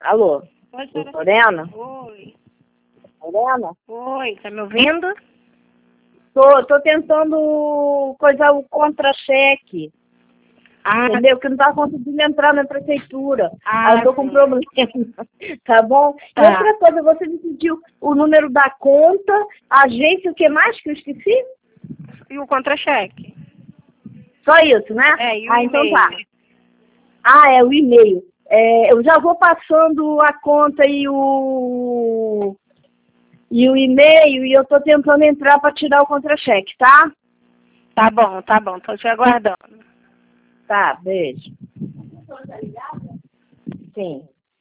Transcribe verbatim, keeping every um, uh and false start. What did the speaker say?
Alô? Oi, senhora. Lorena? Oi. Lorena? Oi, tá me ouvindo? Tô, tô tentando coisar o contra-cheque. Ah, Entendeu? Que eu não tava conseguindo entrar na prefeitura. Ah, Aí eu tô com sim. problema. Tá bom? E Tá. outra coisa, você me pediu o número da conta, a agência, o que mais que eu esqueci? E o contra-cheque? Só isso, né? É, e o ah, então tá. e-mail? Ah, é o e-mail. É, eu já vou passando a conta e o e o e-mail e eu tô tentando entrar para tirar o contra-cheque, tá? Tá bom, tá bom, tô te aguardando. Tá, beijo. Sim.